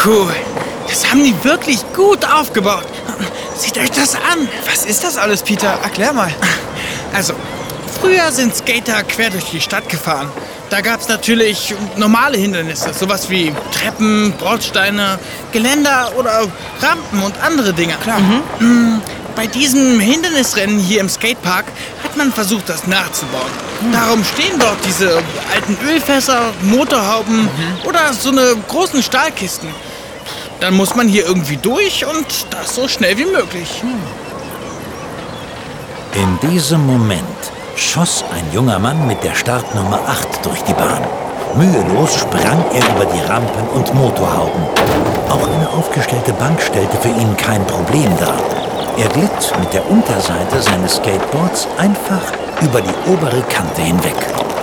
Cool. Das haben die wirklich gut aufgebaut. Seht euch das an. Was ist das alles, Peter? Erklär mal. Also, früher sind Skater quer durch die Stadt gefahren. Da gab es natürlich normale Hindernisse, sowas wie Treppen, Bordsteine, Geländer oder Rampen und andere Dinge. Klar. Bei diesem Hindernisrennen hier im Skatepark hat man versucht, das nachzubauen. Darum stehen dort diese alten Ölfässer, Motorhauben oder so eine großen Stahlkisten. Dann muss man hier irgendwie durch und das so schnell wie möglich. In diesem Moment schoss ein junger Mann mit der Startnummer 8 durch die Bahn. Mühelos sprang er über die Rampen und Motorhauben. Auch eine aufgestellte Bank stellte für ihn kein Problem dar. Er glitt mit der Unterseite seines Skateboards einfach über die obere Kante hinweg.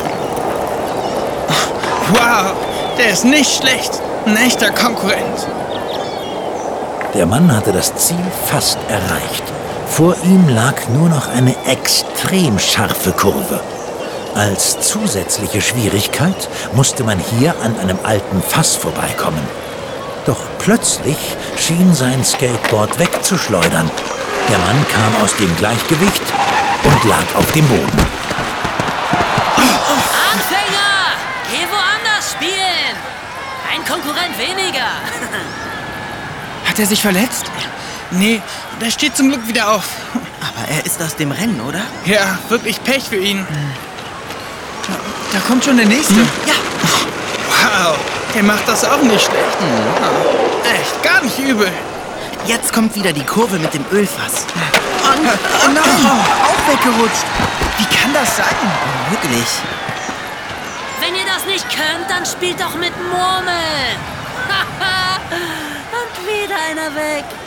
Wow, der ist nicht schlecht. Ein echter Konkurrent. Der Mann hatte das Ziel fast erreicht. Vor ihm lag nur noch eine extrem scharfe Kurve. Als zusätzliche Schwierigkeit musste man hier an einem alten Fass vorbeikommen. Doch plötzlich schien sein Skateboard wegzuschleudern. Der Mann kam aus dem Gleichgewicht und lag auf dem Boden. Anfänger! Geh woanders spielen! Ein Konkurrent weniger! Hat er sich verletzt? Nee, der steht zum Glück wieder auf. Aber er ist aus dem Rennen, oder? Ja, wirklich Pech für ihn. Da kommt schon der Nächste. Ja, Wow, der macht das auch nicht schlecht. Echt, gar nicht übel. Jetzt kommt wieder die Kurve mit dem Ölfass. Oh nein, auch weggerutscht. Wie kann das sein? Wirklich. wenn ihr das nicht könnt, dann spielt doch mit Murmeln! Und wieder einer weg.